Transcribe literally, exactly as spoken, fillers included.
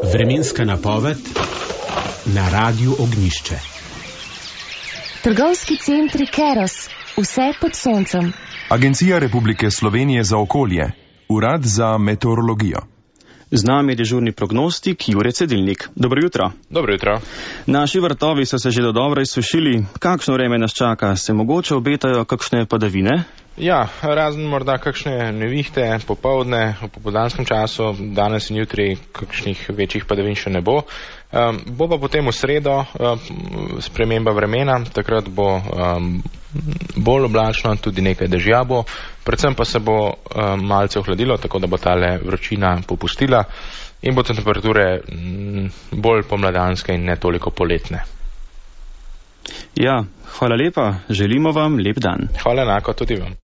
Vremenska napoved na Radiu Ognjišče. Trgovski centri Keros, vse pod soncem. Agencija Republike Slovenije za okolje, Urad za meteorologijo. Z nami je dežurni prognostik Jure Cedilnik. Dobro jutro. Dobro jutro. Naši vrtovi so se že dodobra izsušili. Kakšno vreme nas čaka? Se mogoče obetajo kakšne padavine? Ja, razen morda kakšne nevihte popovdne, v popoldanskem času, danes in jutri kakšnih večjih padavin še ne bo. Um, bo pa potem v sredo um, sprememba vremena, takrat bo um, bolj oblačno, tudi nekaj dežja bo, predvsem pa se bo um, malce ohladilo, tako da bo tale vročina popustila in bo temperature m, bolj pomladanske in ne toliko poletne. Ja, hvala lepa, želimo vam lep dan. Hvala enako tudi vam.